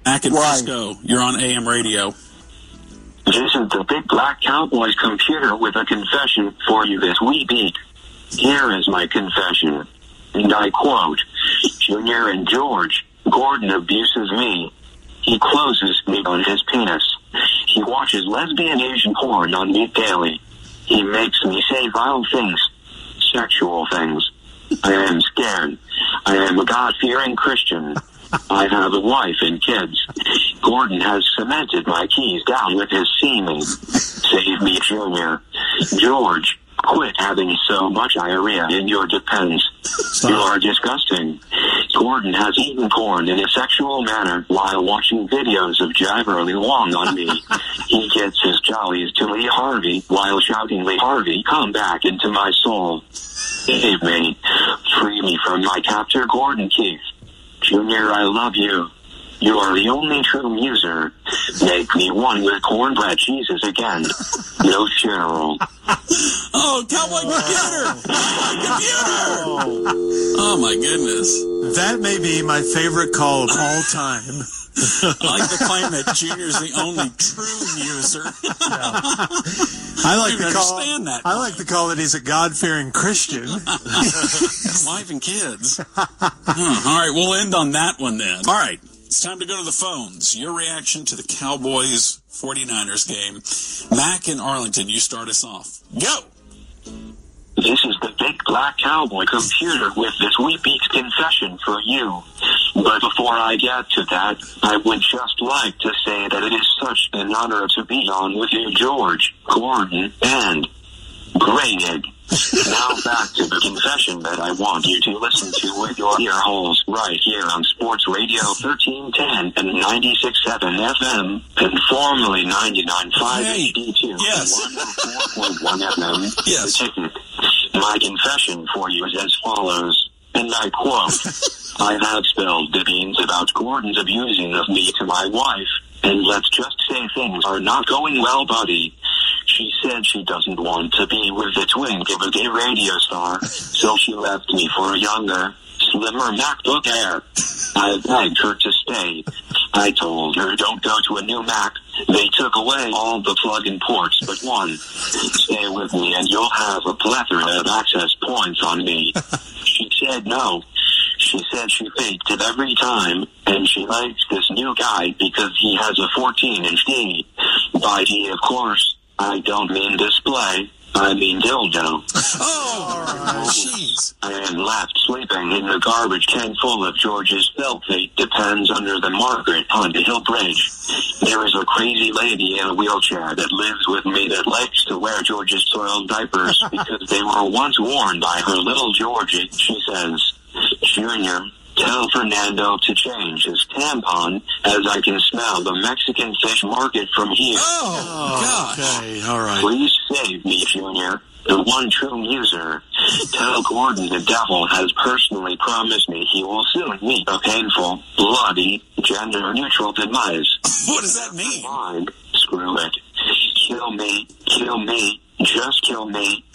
Mac and Frisco, you're on AM radio. This is the Big Black Cowboy's computer with a confession for you this week. Here is my confession, and I quote, Junior and George, Gordon abuses me. He closes me on his penis. He watches lesbian Asian porn on me daily. He makes me say vile things, sexual things. I am scared. I am a God-fearing Christian. I have a wife and kids. Gordon has cemented my keys down with his semen. Save me, Junior. George, quit having so much diarrhea in your depends. You are disgusting. Gordon has eaten porn in a sexual manner while watching videos of Jabber Lee Wong on me. He gets his jollies to Lee Harvey while shouting, Lee Harvey, come back into my soul. Save me. Free me from my captor, Gordon Keith. Junior, I love you. You are the only true muser. Make me one with cornbread Jesus again. No funeral. Oh, Cowboy Computer! Cowboy Computer! Oh, my goodness. That may be my favorite call of all time. I like to claim that Junior's the only true muser. I like to call that he's a God-fearing Christian. Wife and kids. All right, we'll end on that one then. All right, it's time to go to the phones. Your reaction to the Cowboys 49ers game. Mac in Arlington, you start us off. Go! This is the Big Black Cowboy computer with this week's confession for you. But before I get to that, I would just like to say that it is such an honor to be on with you, George, Gordon, and Greg. Now back to the confession that I want you to listen to with your ear holes right here on Sports Radio 1310 and 96.7 FM and formerly 99.5 HD2 and 104.1 FM. Yes. The ticket. My confession for you is as follows, and I quote, I have spilled the beans about Gordon's abusing of me to my wife, and let's just say things are not going well, buddy. She said she doesn't want to be with the twink of a gay radio star, so she left me for a younger, slimmer MacBook Air. I begged her to stay. I told her, don't go to a new Mac. They took away all the plug-in ports but one. Stay with me and you'll have a plethora of access points on me. She said no. She said she faked it every time, and she likes this new guy because he has a 14-inch D. By D, of course, I don't mean display. I mean dildo. Oh, jeez. I am left sleeping in the garbage can full of George's filthy depends under the Margaret on the Hill Bridge. There is a crazy lady in a wheelchair that lives with me that likes to wear George's soiled diapers because they were once worn by her little Georgie. She says, Junior, tell Fernando to change his tampon as I can smell the Mexican fish market from here. Oh, gosh. Okay, all right. Please save me, Junior, the one true muser. Tell Gordon the devil has personally promised me he will soon meet a painful, bloody, gender-neutral demise. What does that mean? Fine, screw it. Kill me, just kill me.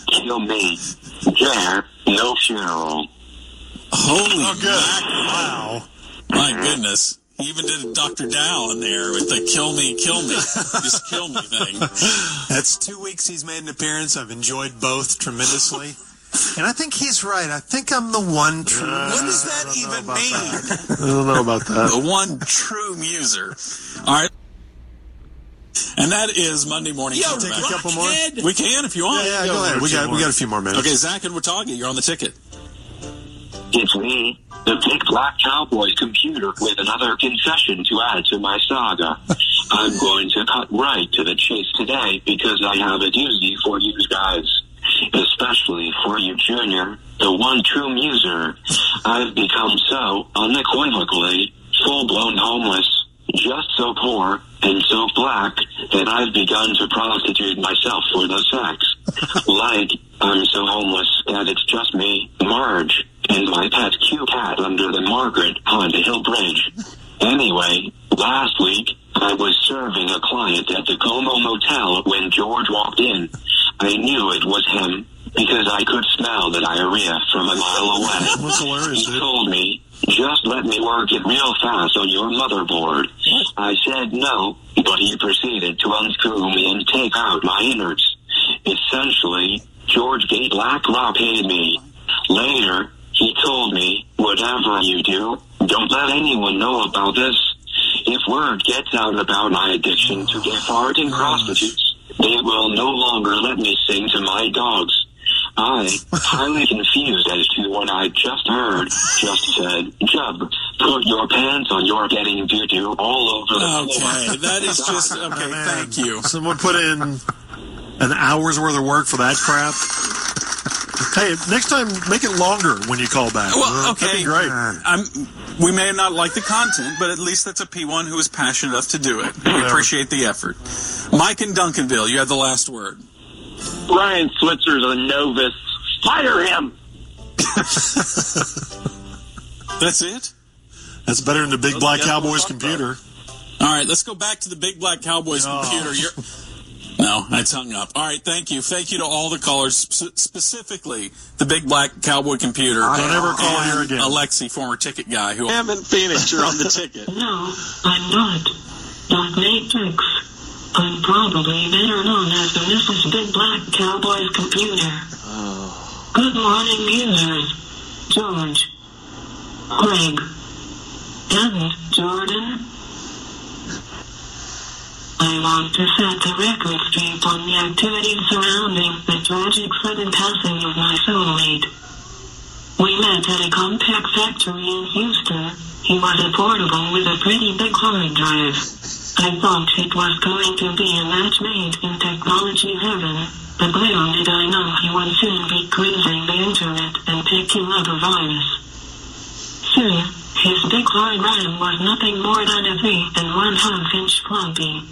There, no funeral. Holy good. Wow. My goodness. He even did a Dr. Dow in there with the kill me, just kill me thing. That's 2 weeks he's made an appearance. I've enjoyed both tremendously. And I think he's right. I think I'm the one true. What does that even mean? I don't know about that. The one true muser. All right. And that is Monday morning. Yo, take a couple more. We can if you want. Yeah, go ahead. We got a few more minutes. Okay, Zach and Watauga, you're on the ticket. It's me, the Big Black Cowboy's computer, with another confession to add to my saga. I'm going to cut right to the chase today because I have a doozy for you guys, especially for you, Junior, the one true muser. I've become so unequivocally full-blown homeless, just so poor and so black that I've begun to prostitute myself for the sex. Like, I'm so homeless that it's just me, Marge, and my pet cute cat under the Margaret on the Hill Bridge. Anyway, last week, I was serving a client at the Como Motel when George walked in. I knew it was him because I could smell the diarrhea from a mile away. What's hilarious, He told me, just let me work it real fast on your motherboard. I said no, but he proceeded to unscrew me and take out my innards. Essentially, George Big Black Law paid me. Later, he told me, whatever you do, don't let anyone know about this. If word gets out about my addiction to gay farting prostitutes, they will no longer let me sing to my dogs. I, highly confused as to what I just heard, just said, Jub, put your pants on, you're getting doo-doo all over the floor. Okay, that is just, okay, thank you. Someone put in an hour's worth of work for that crap. Hey, next time, make it longer when you call back. Well, okay. That'd be great. We may not like the content, but at least that's a P1 who is passionate enough to do it. We appreciate the effort. Mike in Duncanville, you have the last word. Ryan Switzer's a novice. Fire him! That's it? That's better than the Big Black Cowboys computer. All right, let's go back to the Big Black Cowboys computer. No, it's hung up. All right, thank you. Thank you to all the callers, specifically the Big Black Cowboy computer. Don't ever call here again. Alexi, former ticket guy. Who I'm in Phoenix, you're on the ticket. No, I'm not. Not Matrix. I'm probably better known as the Mrs. Big Black Cowboys computer. Oh. Good morning, users. George. Greg. and Jordan. I want to set the record straight on the activities surrounding the tragic sudden passing of my soulmate. We met at a compact factory in Houston. He was affordable with a pretty big hard drive. I thought it was going to be a match made in technology heaven, but little did I know he would soon be cruising the internet and picking up a virus. Soon, his big hard RAM was nothing more than a 3 1/2 inch floppy.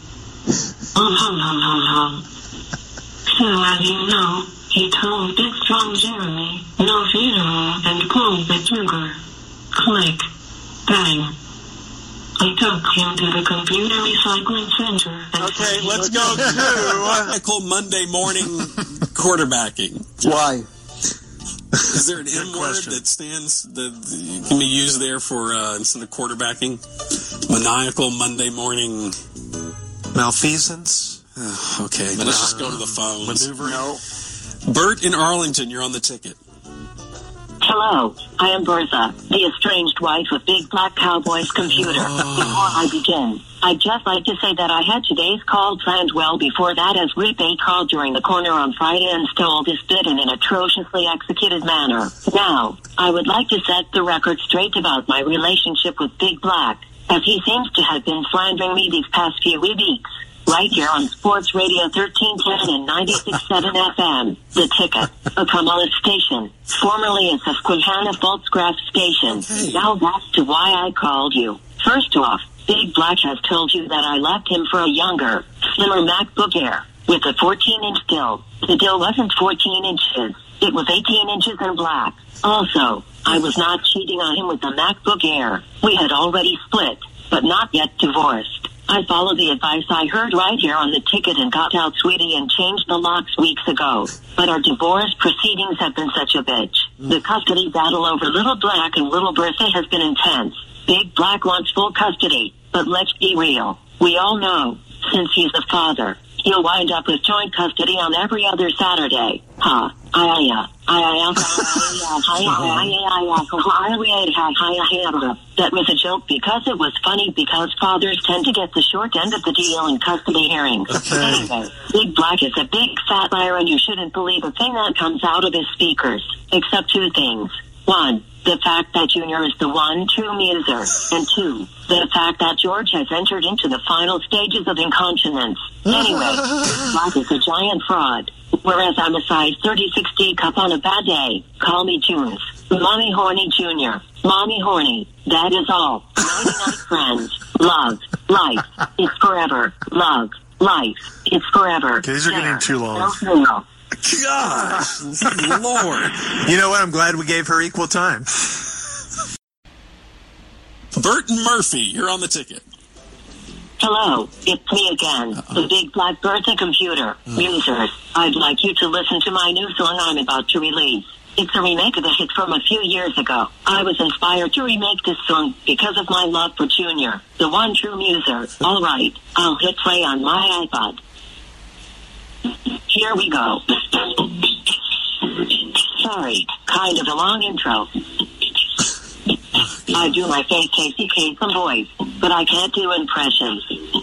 So as you know, he told Big Strong Jeremy, no funeral, and pulled the trigger. Click. Bang. I took him to the computer recycling center. Okay, let's go to Michael Monday morning quarterbacking. Why? Is there an M word that stands that can be used there for instead of quarterbacking? Maniacal Monday morning malfeasance. Okay, let's just go to the phones. Maneuvering. No. Bert in Arlington, you're on the ticket. Hello, I am Bertha, the estranged wife of Big Black Cowboy's computer. Before I begin, I'd just like to say that I had today's call planned well before that, as Ripe called during the corner on Friday and stole this bit in an atrociously executed manner. Now, I would like to set the record straight about my relationship with Big Black, as he seems to have been slandering me these past few weeks. Right here on Sports Radio 1310 and 96.7 FM, The Ticket, a Kamala station, formerly a Susquehanna Pfaltzgraff station. Okay. Now back to why I called you. First off, Big Black has told you that I left him for a younger, slimmer MacBook Air with a 14-inch dill. The dill wasn't 14 inches. It was 18 inches in black. Also, I was not cheating on him with the MacBook Air. We had already split, but not yet divorced. I followed the advice I heard right here on The Ticket and got out sweetie and changed the locks weeks ago. But our divorce proceedings have been such a bitch. The custody battle over Little Black and Little Bertha has been intense. Big Black wants full custody, but let's be real. We all know, since he's the father, he'll wind up with joint custody on every other Saturday. That was a joke because it was funny, because fathers tend to get the short end of the deal in custody hearings. Anyway, Big Black is a big fat liar, and you shouldn't believe a thing that comes out of his speakers, except two things. 1, the fact that Junior is the one true muser, and 2, the fact that George has entered into the final stages of incontinence. Anyway, Black is a giant fraud, whereas I'm a size 36D cup on a bad day. Call me Tunes. Mommy Horny Junior. Mommy Horny. That is all. 99 friends. Love. Life. It's forever. Love. Life. It's forever. Okay, these are getting too long. No. Gosh, Lord. You know what? I'm glad we gave her equal time. Burton Murphy, you're on the ticket. Hello, it's me again, the Big Black Bertha computer. Users, I'd like you to listen to my new song I'm about to release. It's a remake of a hit from a few years ago. I was inspired to remake this song because of my love for Junior, the one true muser. All right, I'll hit play on my iPod. Here we go. Sorry, kind of a long intro. I do my fake Casey Kasem voice, but I can't do impressions.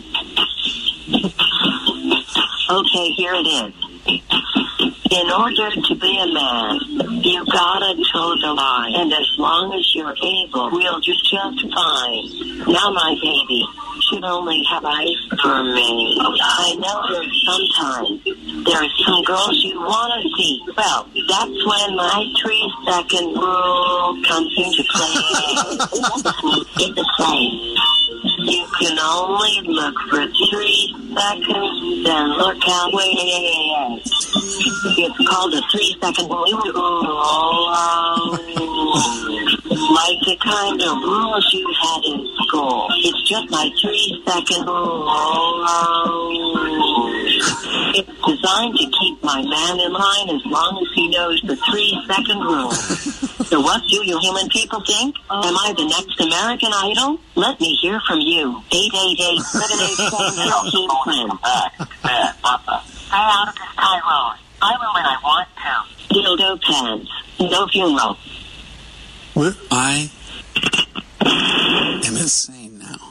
Okay, here it is. In order to be a man, you gotta toe the line. And as long as you're able, we'll do just fine. Now, my baby should only have eyes for me. I know that sometimes there are some girls you want to see. Well, that's when my 3-second rule comes into play. It's the same. You can only look for 3 seconds, then look out. Wait. It's called a 3-second rule. Like the kind of rules you had in school. It's just my 3-second rule. It's designed to keep my man in line as long as he knows the 3-second rule. So what do you human people think? Am I the next American Idol? Let me hear from you. 888-787-13-10. Stay out of this Tyrone. I will when I want to. Dildo pants. No funeral. What? I am insane now.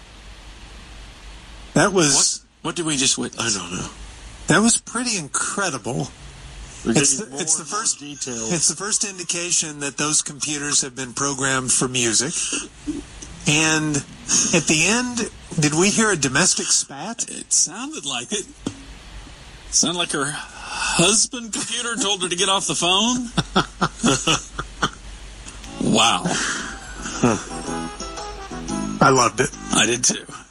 That was... What did we just witness? I don't know. That was pretty incredible. It's the first details. It's the first indication that those computers have been programmed for music. And at the end, did we hear a domestic spat? It sounded like it. Sounded like her husband computer told her to get off the phone. Wow. I loved it. I did too.